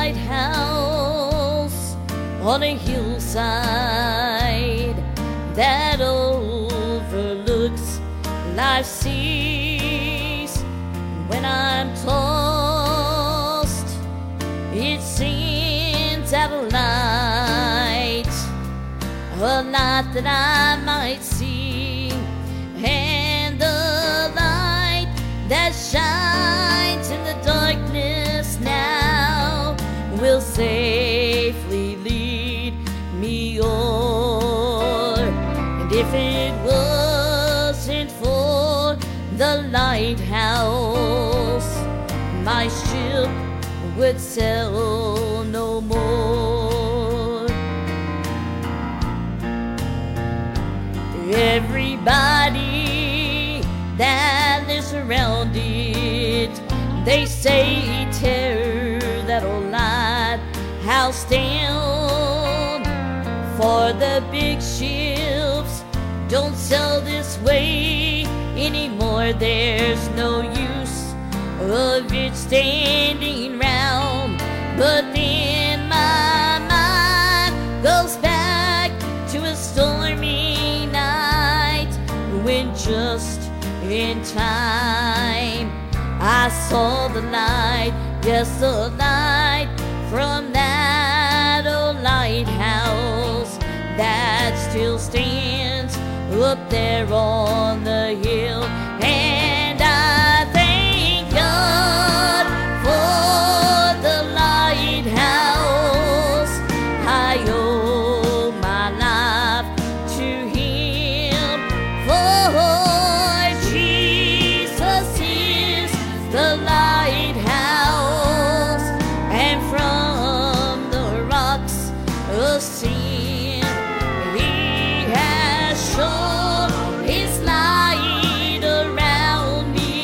lighthouse on a hillside that overlooks life's seas. When I'm tossed, it sends out a light that I might see, and the light that shines in the darkness now will safely lead me o'er. And if it wasn't for the lighthouse, my ship would sail no more. Everybody that lives around it, they say tear that old lighthouse down, for the big ships don't sail this way anymore. There's no use of it standing round. But then my mind goes back to a stormy night, when just in time I saw the light, yes, the light from that old lighthouse that still stands up there on the hill. And I thank God for the lighthouse. I owe my life to Him, for Jesus is the lighthouse, and from the rocks of sin He has shown His light around me,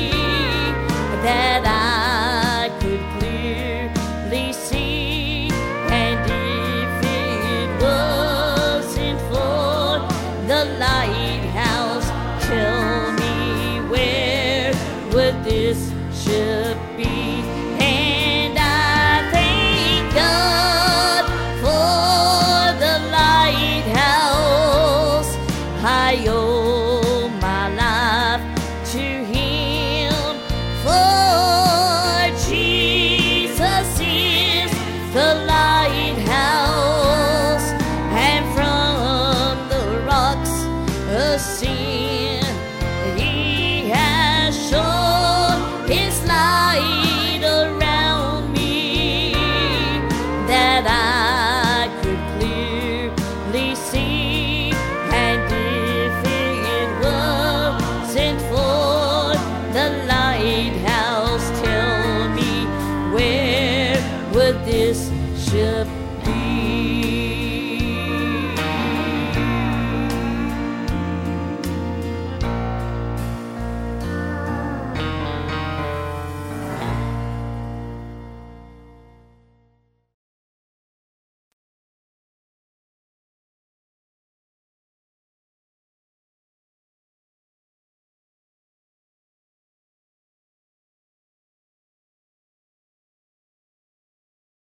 that I could clearly see. And if it wasn't for the lighthouse, tell me, where would this ship be? And I thank God for the lighthouse. I owe my life to Him, for Jesus is the lighthouse, and from the rocks of sin He has shown His light around me, that I could clearly see. And if it wasn't for the lighthouse, tell me, where would this ship be?